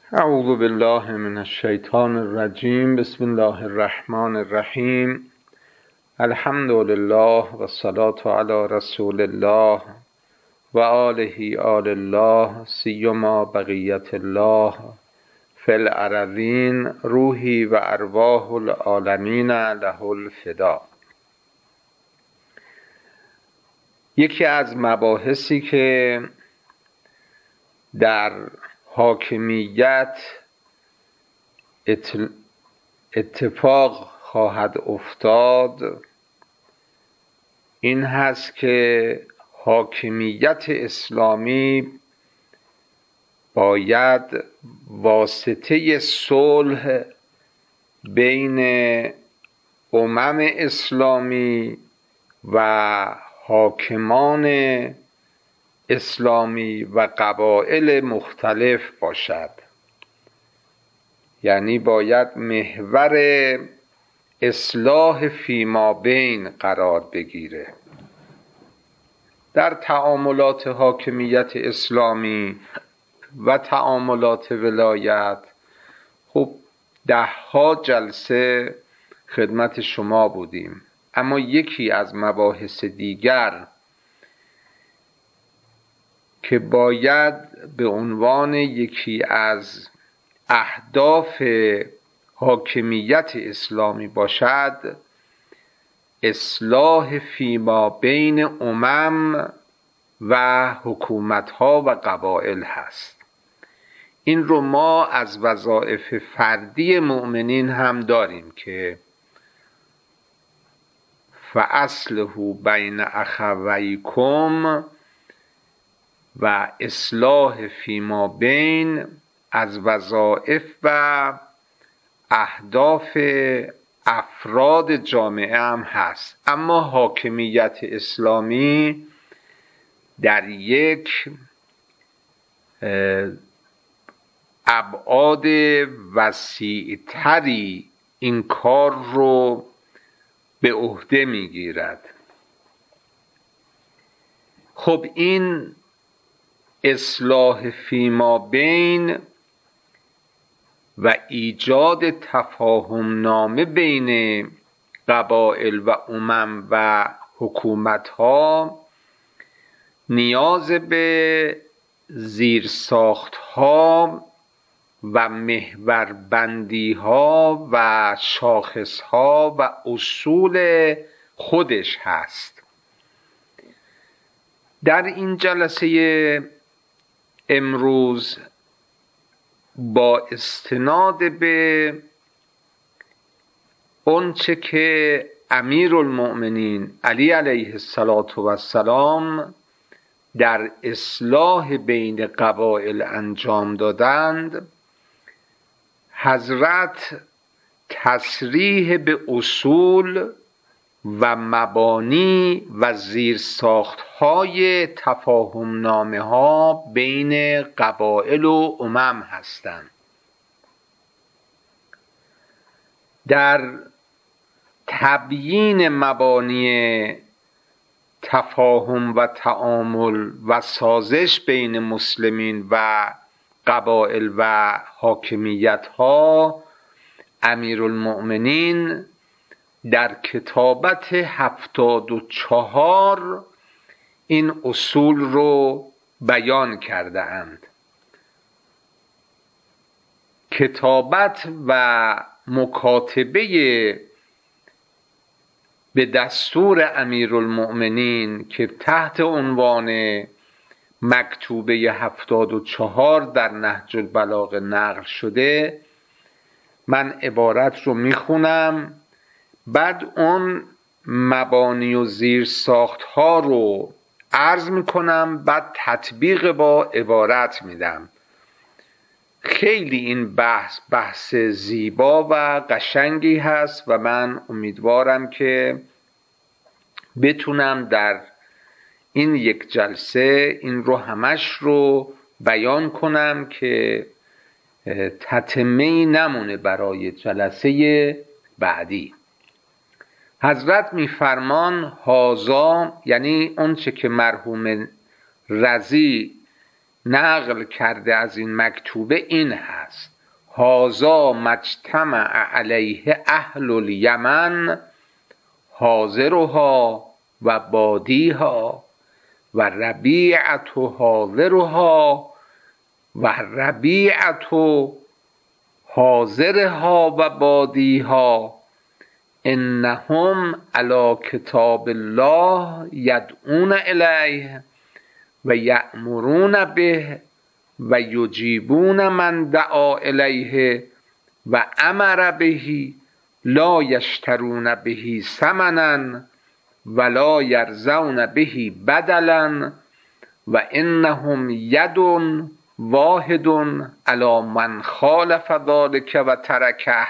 اعوذ بالله من الشیطان الرجیم. بسم الله الرحمن الرحیم. الحمد لله و الصلاة علی رسول الله و آله آل الله سیما بقیت الله فی الارضین روحی و ارواح العالمین له الفدا. یکی از مباحثی که در حاکمیت اتفاق خواهد افتاد این هست که حاکمیت اسلامی باید واسطه صلح بین امم اسلامی و حاکمان اسلامی و قبایل مختلف باشد. یعنی باید محور اصلاح فیما بین قرار بگیره. در تعاملات حاکمیت اسلامی و تعاملات ولایت خب 10 جلسه خدمت شما بودیم، اما یکی از مباحث دیگر که باید به عنوان یکی از اهداف حاکمیت اسلامی باشد اصلاح فیما بین امم و حکومت‌ها و قبایل هست. این رو ما از وظایف فردی مؤمنین هم داریم که فاصلحوا بین اخویکم و اصلاح فیما بین از وظایف و اهداف افراد جامعه هم هست. اما حاکمیت اسلامی در یک ابعاد وسیع‌تری این کار رو به عهده میگیرد. خب این اصلاح فیما بین و ایجاد تفاهم نامه بین قبایل و امم و حکومت‌ها نیاز به زیرساخت‌ها و محوربندی‌ها و شاخص‌ها و اصول خودش هست. در این جلسه امروز با استناد به آنچه که امیرالمؤمنین علی علیه السلام در اصلاح بین قبایل انجام دادند، حضرت تصریح به اصول و مبانی و زیرساخت‌های تفاهم نامه ها بین قبایل و امم هستند. در تبیین مبانی تفاهم و تعامل و سازش بین مسلمین و قبایل و حاکمیت ها امیرالمؤمنین در کتابت 74 این اصول رو بیان کرده اند. کتابت و مکاتبه به دستور امیرالمؤمنین که تحت عنوان مکتوبه 74 در نهج البلاغه نقل شده، من عبارت رو میخونم، بعد اون مبانی و زیرساخت ها رو عرض میکنم، بعد تطبیق با عبارت میدم. خیلی این بحث زیبا و قشنگی هست و من امیدوارم که بتونم در این یک جلسه این رو همش رو بیان کنم که تتمه‌ای نمونه برای جلسه بعدی. حضرت میفرمان هازا، یعنی اون چه که مرحوم رضی نقل کرده از این مکتوبه این هست: هذا مجتمع علیه اهل الیمن حاضرها و بادیها و ربیعة حاضرها و ربیعة حاضرها و بادیها انهم علی کتاب الله یدعون الیه و یأمرون به و یجیبون من دعا الیه و امر به لا یشترون به ثمنا ولا یرضون به بدلا و انهم ید واحد علی من خالف ذلک و ترکه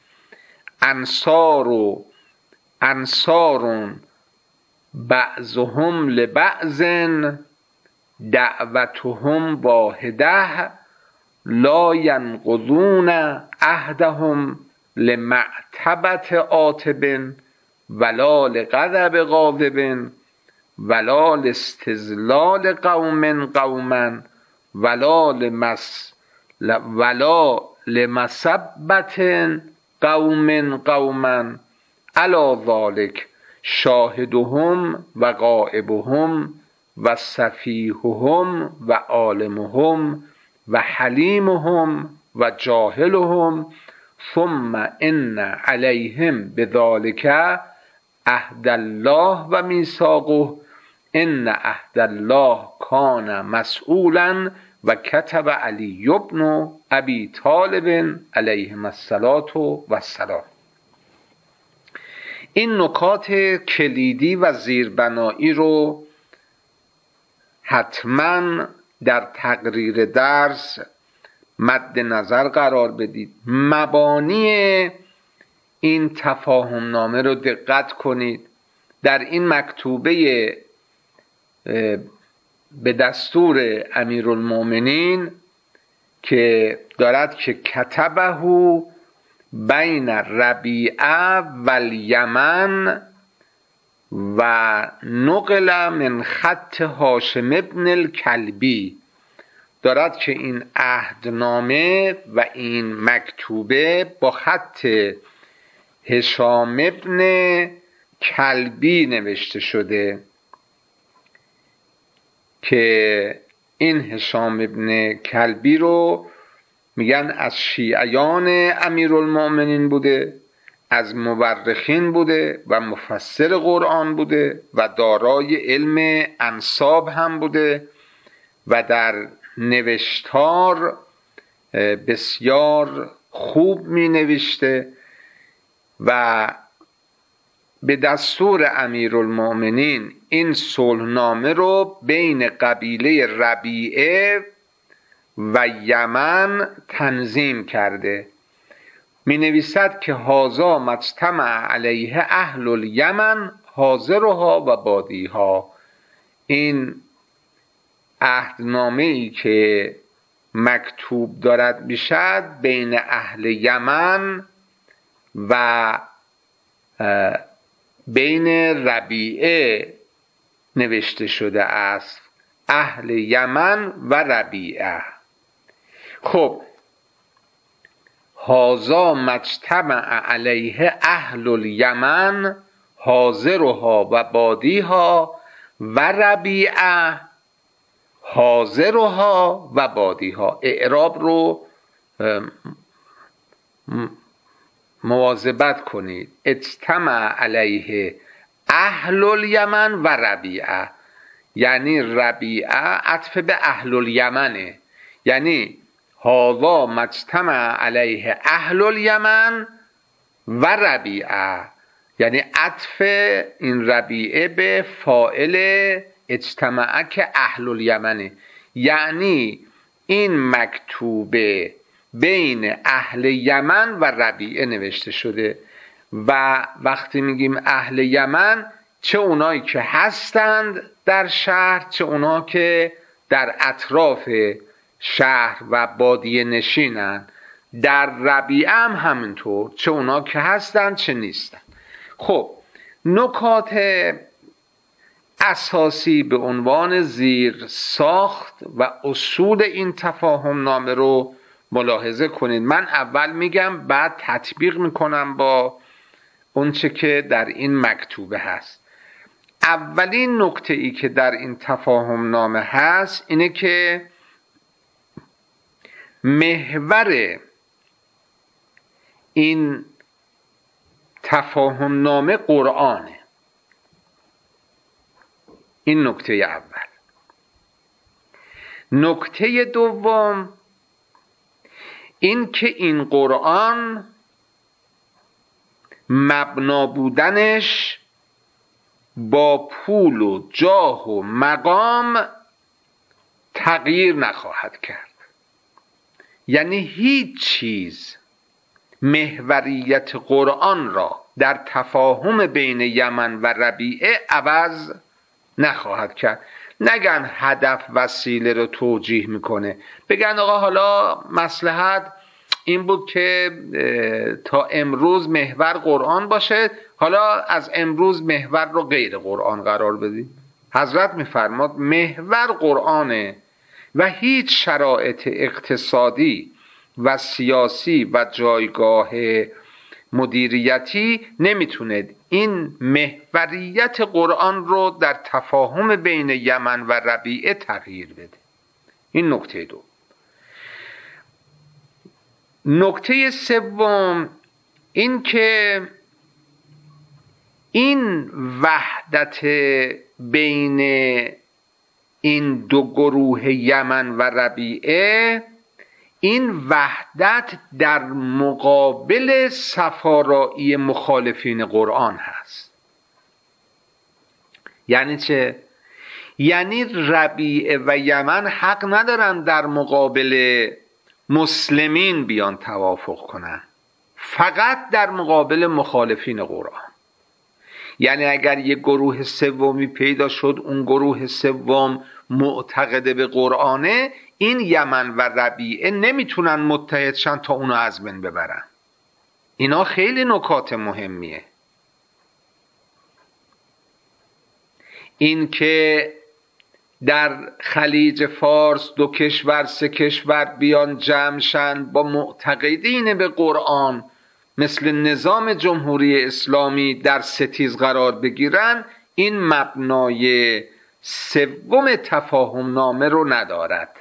انصار بعضهم لبعض دعوتهم واحده لا ینقضون عهدهم لمعتبة عاتب ولا لغضب غاضب ولا لاستذلال قوم قوما ولا لمسبة قوم قوما علی ذلک شاهدهم و غائبهم و سفیههم و عالمهم و حلیمهم و جاهلهم ثم ان علیهم بذلک عهد الله و میثاقه ان عهد الله کان مسئولا و کتب علی بن ابی طالب علیهم الصلاة و السلام. این نکات کلیدی و زیربنایی رو حتما در تقریر درس مد نظر قرار بدید. مبانی این تفاهم نامه رو دقت کنید. در این مکتوبه به دستور امیرالمؤمنین که دارد که کتبه بین ربیعه و الیمن و نقل من خط هاشم ابن الکلبی، دارد که این عهدنامه و این مکتوبه با خط هشام ابن کلبی نوشته شده که این هشام ابن کلبی رو میگن از شیعیان امیرالمؤمنین بوده، از مورخین بوده و مفسر قرآن بوده و دارای علم انساب هم بوده و در نوشتار بسیار خوب می نوشته و به دستور امیرالمؤمنین این صلحنامه رو بین قبیله ربیعه و یمن تنظیم کرده. می نویسد که هذا مجتمع علیه اهل الیمن حاضرها و بادیها. این عهدنامه ای که مکتوب دارد میشد بین اهل یمن و بین ربیعه نوشته شده است، اهل یمن و ربیعه. خب هذا مجتمع علیه اهل الیمن حاضرها و بادیها و ربیعه حاضرها و بادیها. اعراب رو مواظبت کنید. اجتمع علیه اهل الیمن و ربیعه، یعنی ربیعه عطف به اهل الیمنه، یعنی هذا مجتمع علیه اهل الیمن و ربیعه، یعنی عطف این ربیعه به فاعل اجتماع که اهل الیمنه، یعنی این مکتوبه بین اهل یمن و ربیعه نوشته شده. و وقتی میگیم اهل یمن، چه اونایی که هستند در شهر، چه اونا که در اطراف شهر و بادیه نشینند. در ربیعه هم همینطور، چه اونا که هستند چه نیستند. خب نکات اساسی به عنوان زیر ساخت و اصول این تفاهم نامه رو ملاحظه کنید. من اول میگم بعد تطبیق میکنم با اونچه که در این مکتوبه هست. اولین نکته ای که در این تفاهم نامه هست اینه که محور این تفاهم نامه قرآنه. این نکته اول. نکته دوم این که این قرآن مبنا بودنش با پول و جاه و مقام تغییر نخواهد کرد. یعنی هیچ چیز محوریت قرآن را در تفاهم بین یمن و ربیعه عوض نخواهد کرد. نگن هدف وسیله رو توجیه میکنه، بگن آقا حالا مصلحت این بود که تا امروز محور قرآن باشه، حالا از امروز محور رو غیر قرآن قرار بدیم. حضرت میفرماد محور قرآنه و هیچ شرایط اقتصادی و سیاسی و جایگاه مدیریتی نمیتونه این محوریت قرآن رو در تفاهم بین یمن و ربیعه تغییر بده. این نکته دو. نکته سوم این که این وحدت بین این دو گروه یمن و ربیعه، این وحدت در مقابل صفارایی مخالفین قرآن هست. یعنی چه؟ یعنی ربیعه و یمن حق ندارن در مقابل مسلمین بیان توافق کنن، فقط در مقابل مخالفین قرآن. یعنی اگر یک گروه سومی پیدا شد، اون گروه سوم معتقد به قرآنه، این یمن و ربیعه نمیتونن متحد شن تا اونو از بین ببرن. اینا خیلی نکات مهمیه. این که در خلیج فارس 2 کشور 3 کشور بیان جمع شن با معتقدین به قرآن مثل نظام جمهوری اسلامی در ستیز قرار بگیرن، این مبنای سوم تفاهم نامه رو ندارد.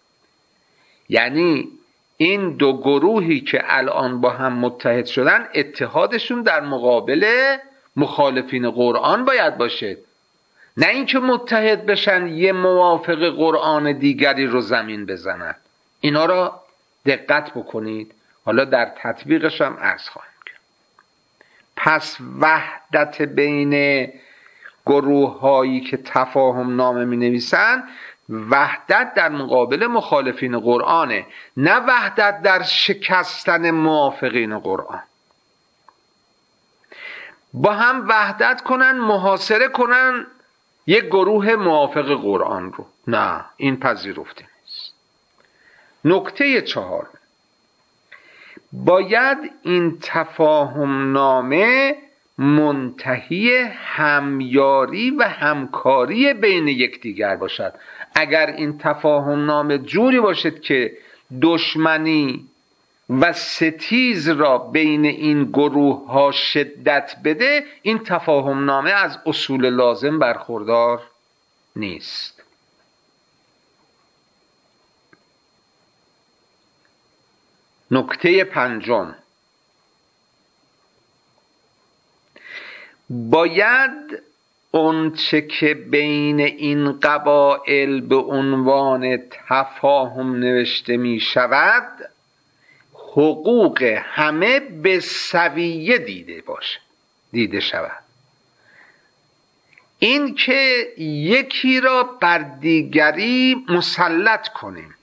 یعنی این دو گروهی که الان با هم متحد شدن، اتحادشون در مقابل مخالفین قرآن باید باشه، نه اینکه متحد بشن یه موافق قرآن دیگری رو زمین بزنن. اینا را دقت بکنید، حالا در تطبیقش هم عرض خواهم کرد. پس وحدت بین گروه هایی که تفاهم نامه می نویسن، وحدت در مقابل مخالفین قرآنه، نه وحدت در شکستن موافقین قرآن. با هم وحدت کنن، محاصره کنن یک گروه موافق قرآن رو، نه، این پذیرفته نیست. نکته 4، باید این تفاهم نامه منتهی همیاری و همکاری بین یکدیگر باشد. اگر این تفاهم نامه جوری باشد که دشمنی و ستیز را بین این گروه ها شدت بده، این تفاهم نامه از اصول لازم برخوردار نیست. نکته 5، باید اونچه که بین این قبایل به عنوان تفاهم نوشته می شود، حقوق همه به سویه دیده شود. این که یکی را بر دیگری مسلط کنیم،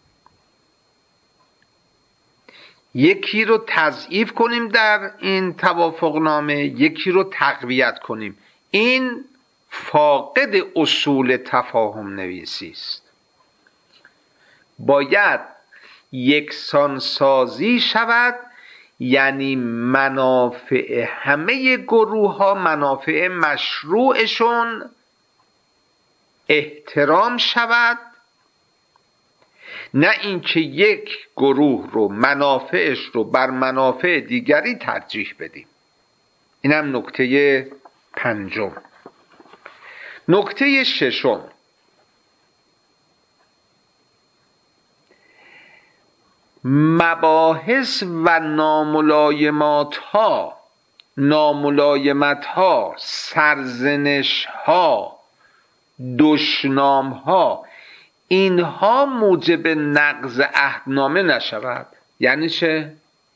یکی رو تضعیف کنیم در این توافق نامه، یکی رو تقویت کنیم، این فاقد اصول تفاهم نویسی است. باید یکسان سازی شود، یعنی منافع همه گروه ها، منافع مشروعشون احترام شود، نه اینکه یک گروه رو منافعش رو بر منافع دیگری ترجیح بدیم. اینم نکته پنجم. نکته ششم، مباحث و ناملایمت ها، سرزنش ها، دشنام ها، اینها موجب نقض عهدنامه نشود. یعنی چه؟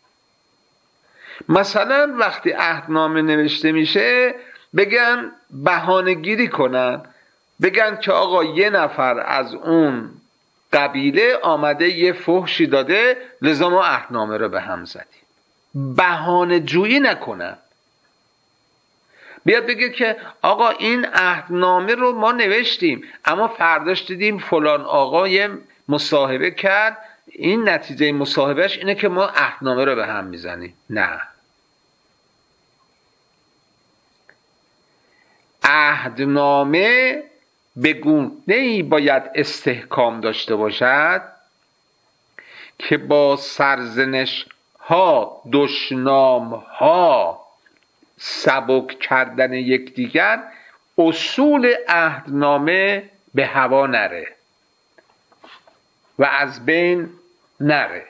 مثلا وقتی عهدنامه نوشته میشه بگن بهانه گیری کنن، بگن که آقا یه نفر از اون قبیله آمده یه فحشی داده لذا ما عهدنامه رو به هم زدیم. بهانه جویی نکنن، بیاد بگه که آقا این عهدنامه رو ما نوشتیم اما فرداش دیدیم فلان آقا یه مصاحبه کرد، این نتیجه مصاحبهش اینه که ما عهدنامه رو به هم میزنیم. نه، عهدنامه به گونه‌ای باید استحکام داشته باشد که با سرزنش ها، دشنام ها، سبک کردن یکدیگر اصول عهدنامه به هوا نره و از بین نره.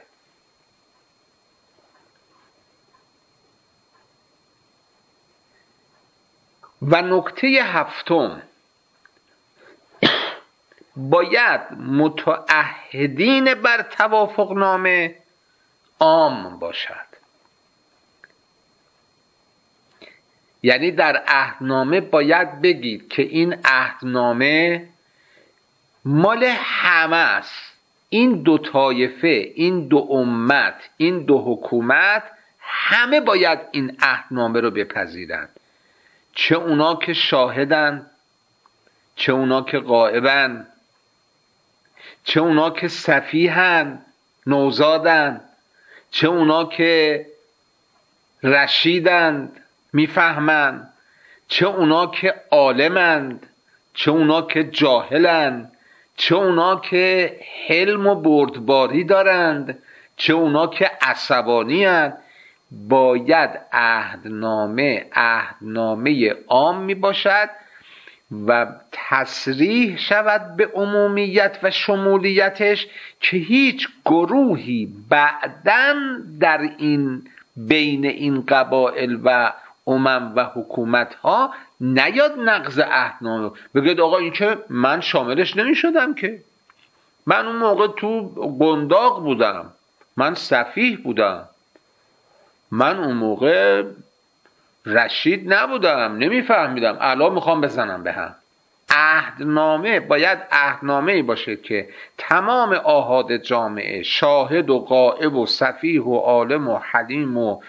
و نکته هفتم، باید متعهدین بر توافقنامه عام باشد. یعنی در عهدنامه باید بگید که این عهدنامه مال همه است، این دو طایفه، این دو امت، این دو حکومت، همه باید این عهدنامه رو بپذیرند، چه اونا که شاهدن، چه اونا که غائبن، چه اونا که سفیهن، نوزادن، چه اونا که رشیدند، میفهمند، چه اونا که عالمند، چه اونا که جاهلند، چه اونا که حلم و بردباری دارند، چه اونا که عصبانی هستند. باید عهدنامه عامی باشد و تصریح شود به عمومیت و شمولیتش که هیچ گروهی بعداً در این بین این قبایل و امم و حکومت ها نیاد نقض عهدنامه بگید آقا این که من شاملش نمی شدم، که من اون موقع تو قنداق بودم، من سفیه بودم، من اون موقع رشید نبودم، نمیفهمیدم، الان میخوام بزنم به هم. عهدنامه باید عهدنامه‌ای باشه که تمام آحاد جامعه، شاهد و غائب و سفیه و عالم و حلیم و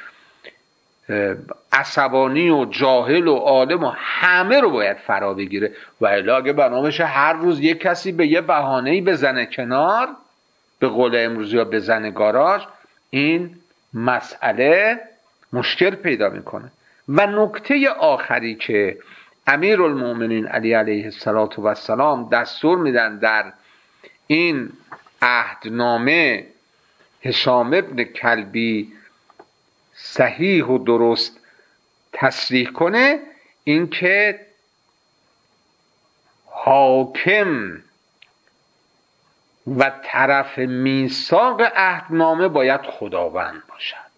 عصبانی و جاهل و عالم و همه رو باید فرا بگیره. و الا اگه برنامه‌ش هر روز یک کسی به یه بهانه‌ای بزنه کنار، به قول امروزی ها بزنه گاراژ، این مسئله مشکل پیدا میکنه. و نکته آخری که امیرالمؤمنین علی علیه السلام دستور میدن در این عهدنامه هشام ابن کلبی صحیح و درست تصریح کنه، این که حاکم و طرف میثاق عهدنامه باید خداوند باشد.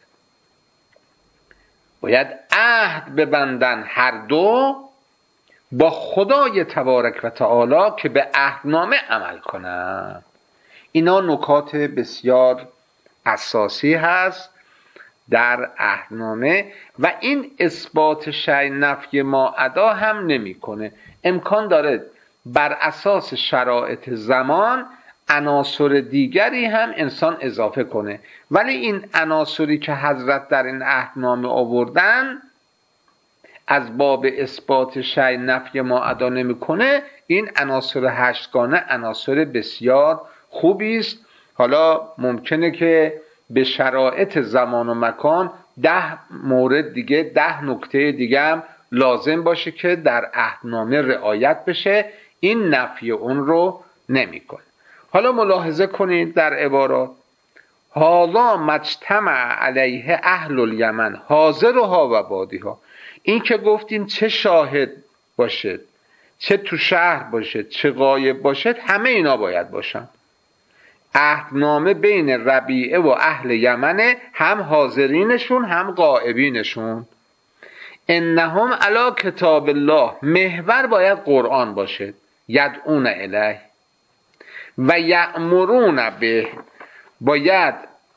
باید عهد ببندن هر دو با خدای تبارک و تعالی که به عهدنامه عمل کنند. اینا نکات بسیار اساسی هست در عهدنامه و این اثبات شیء نفی ما ادا هم نمیکنه. امکان داره بر اساس شرایط زمان عناصر دیگری هم انسان اضافه کنه، ولی این عناصری که حضرت در این عهدنامه آوردن از باب اثبات شیء نفی ما ادا نمیکنه. این عناصر هشتگانه عناصر بسیار خوبی است. حالا ممکنه که به شرایط زمان و مکان 10 مورد دیگه، 10 نکته دیگه هم لازم باشه که در عهدنامه رعایت بشه. این نفی اون رو نمیکنه. حالا ملاحظه کنید در عبارات هاذا مجتمع علیه اهل الیمن حاضرها و بادیها. این که گفتیم چه شاهد باشد، چه تو شهر باشد، چه غایب باشد، همه اینا باید باشن. عهدنامه بین ربیعه و اهل یمنه، هم حاضرینشون هم غایبینشون. انهم علی کتاب الله، محور باید قرآن باشه، یدعون الیه و یأمرون به، باید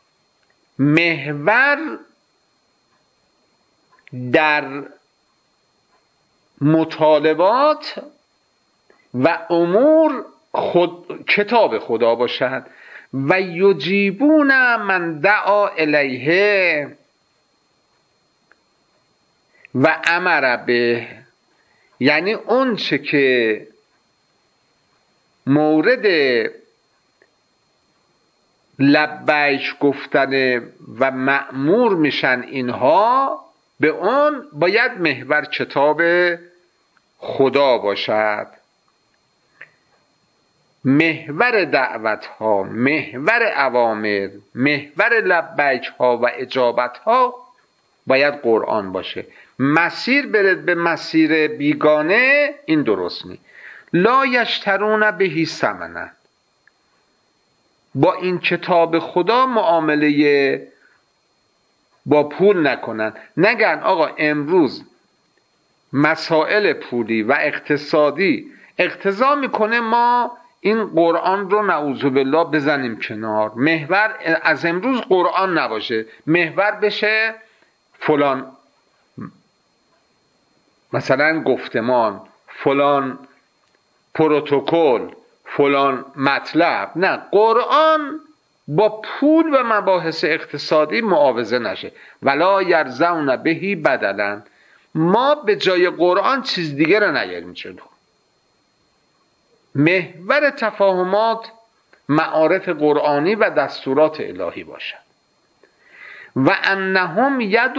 محور در مطالبات و امور کتاب خدا باشد. و یجیبون من دعا الیه و امر به، یعنی اون چه که مورد لبیک گفتن و مأمور میشن اینها، به اون باید محور کتاب خدا باشد. محور دعوت ها، محور اوامر، محور لبیک ها و اجابت ها باید قرآن باشه. مسیر برد به مسیر بیگانه، این درست نی. لا یشترون بهی ثمنا، با این کتاب خدا معامله با پول نکنن. نگن آقا امروز مسائل پولی و اقتصادی اقتضا میکنه ما این قرآن رو نعوذ بالله بزنیم کنار، محور از امروز قرآن نباشه، محور بشه فلان مثلا گفتمان، فلان پروتکل، فلان مطلب. نه، قرآن با پول و مباحث اقتصادی معاوضه نشه. ولا یرزون بهی بدلا، ما به جای قرآن چیز دیگه رو نیاریم جلو. محور تفاهمات معارف قرآنی و دستورات الهی باشد. و انهم ید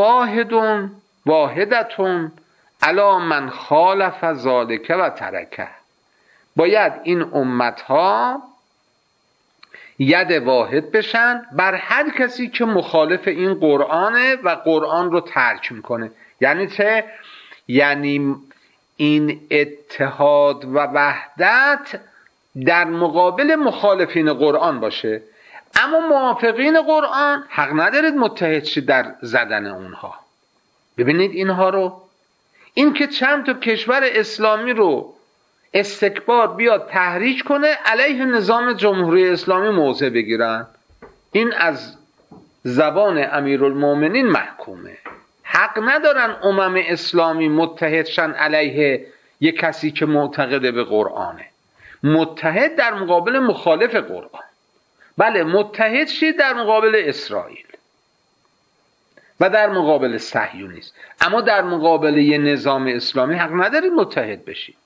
واحدتون علی من خالف ذالک و ترکه، باید این امتها ید واحد بشن بر هر کسی که مخالف این قرآنه و قرآن رو ترک میکنه. یعنی چه؟ یعنی این اتحاد و وحدت در مقابل مخالفین قرآن باشه، اما موافقین قرآن حق ندارید متحد شید در زدن اونها. ببینید اینها رو، این که چند تا کشور اسلامی رو استکبار بیاد تحریک کنه علیه نظام جمهوری اسلامی موضع بگیرن، این از زبان امیرالمومنین محکومه. حق ندارن اسلامی متحد شن علیه یک کسی که معتقد به قرآنه، متحد در مقابل مخالف قرآن. بله، متحد شید در مقابل اسرائیل و در مقابل صهیونیسم، اما در مقابل یه نظام اسلامی حق ندارید متحد بشید.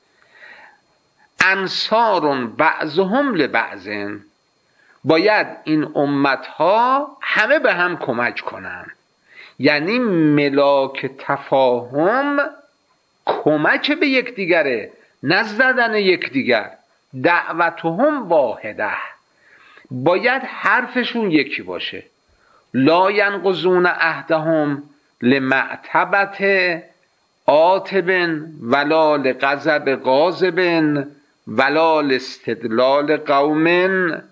انصار بعضهم لبعض، باید این امتها همه به هم کمک کنن. یعنی ملاک تفاهم کمک به یکدیگره، نه زدن یکدیگر. دعوتهم واحده، باید حرفشون یکی باشه. لا ینقضون عهدهم لمعتبت عاتب ولا لغضب غاضب ولا لاستدلال قوما.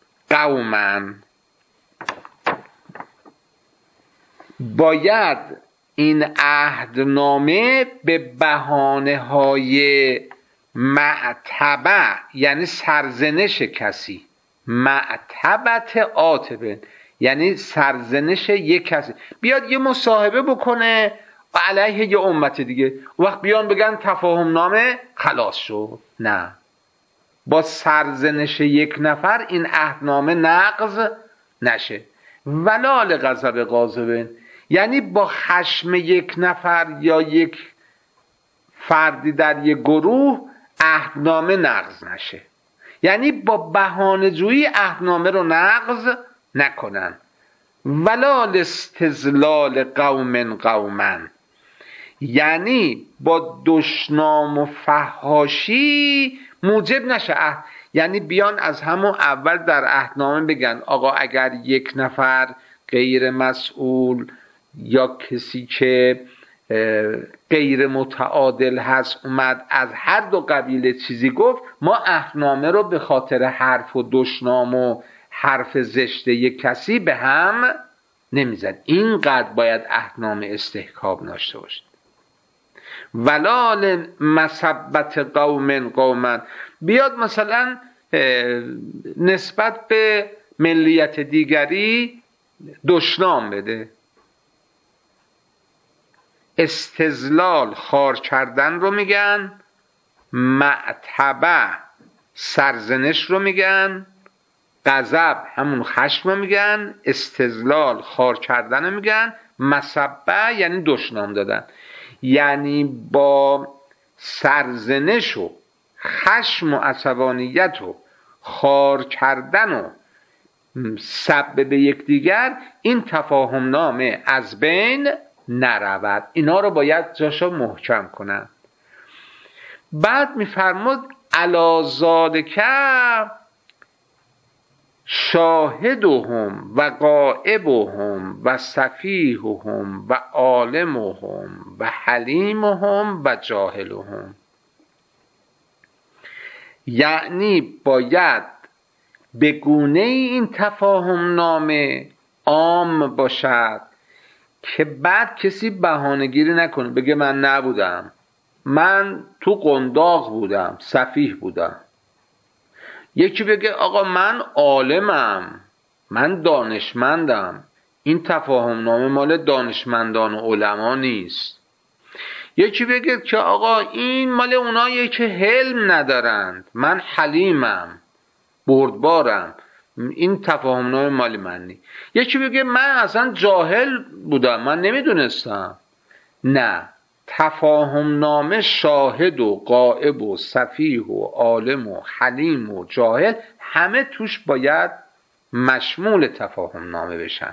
باید این عهدنامه به بهانه های معتبه، یعنی سرزنش کسی، معتبت عاتب یعنی سرزنش یک کسی، بیاد یه مصاحبه بکنه علیه یه امت دیگه، وقت بیان بگن تفاهم نامه خلاص شد. نه، با سرزنش یک نفر این عهدنامه نقض نشه. ولا لغضب غاضب، یعنی با خشم یک نفر یا یک فردی در یک گروه عهدنامه نقض نشه، یعنی با بهانه‌جویی عهدنامه رو نقض نکنن. ولا لاستذلال قوما، یعنی با دشنام و فحاشی موجب نشه عهد. یعنی بیان از همون اول در عهدنامه بگن آقا اگر یک نفر غیر مسئول یا کسی که غیر متعادل هست اومد از هر دو قبیله چیزی گفت، ما عهدنامه رو به خاطر حرف و دشنام و حرف زشت یک کسی به هم نمیزد. اینقدر باید عهدنامه استحکام داشته باشه. ولا مسبت قوم قوما، بیاد مثلا نسبت به ملیت دیگری دشنام بده. استذلال خوار کردن رو میگن، معتبه سرزنش رو میگن، غضب همون خشم رو میگن، استذلال خوار کردن رو میگن، مسبه یعنی دشنام دادن. یعنی با سرزنش و خشم و عصبانیت و خوار کردن و سب به یکدیگر این تفاهم نامه از بین نرود. اینا رو باید جاشو محکم کنن. بعد میفرمود علی ذالک شاهدهم و غائبهم و سفیههم و عالمهم و حلیمهم و جاهلهم. یعنی باید به گونه این تفاهم نامه عام باشد که بعد کسی بهانه‌گیری نکنه بگه من نبودم، من تو قنداق بودم، سفیه بودم. یکی بگه آقا من عالمم، من دانشمندم. این تفاهم نامه مال دانشمندان و علما نیست. یکی بگه که آقا این مال اونایی که حلم ندارند، من حلیمم، بردبارم، این تفاهم نامه مال من نیست. یکی بگه من اصلا جاهل بودم، من نمیدونستم. نه، تفاهم نامه شاهد و غائب و سفیه و عالم و حلیم و جاهل همه توش باید مشمول تفاهم نامه بشن.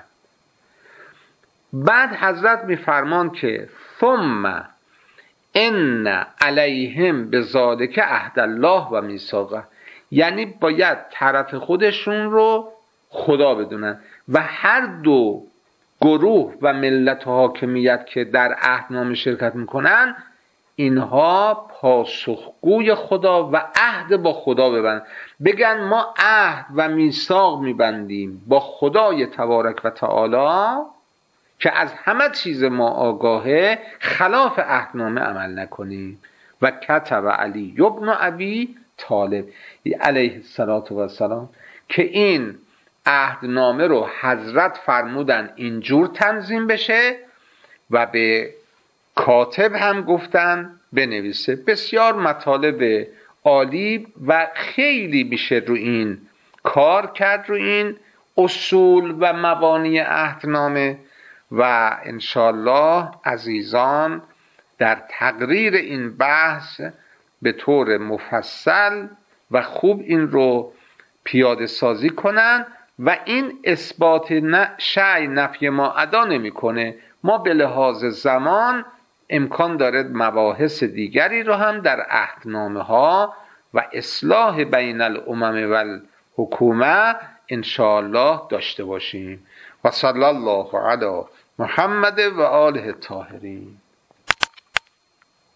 بعد حضرت میفرمان که ثم ان علیهم بذالک عهد الله و میثاقه، یعنی باید طرف خودشون رو خدا بدونن و هر دو گروه و ملت و حاکمیت که در عهدنامه شرکت میکنن اینها پاسخگوی خدا و عهد با خدا ببندن. بگن ما عهد و میثاق میبندیم با خدای تبارک و تعالی که از همه چیز ما آگاهه، خلاف عهدنامه عمل نکنیم. و کتب علی ابن ابی طالب علیه السلام که این عهدنامه رو حضرت فرمودن اینجور تنظیم بشه و به کاتب هم گفتن بنویسه. بسیار مطالب عالی و خیلی میشه رو این کار کرد، رو این اصول و مبانی عهدنامه. و انشالله عزیزان در تقریر این بحث به طور مفصل و خوب این رو پیاده سازی کنن و این اثبات شیء نفی ما ادا نمیکنه. ما به لحاظ زمان امکان داره مباحث دیگری رو هم در عهدنامه ها و اصلاح بین الامم و الحکومه انشاءالله داشته باشیم. و صلی الله علی محمد و آله الطاهرین.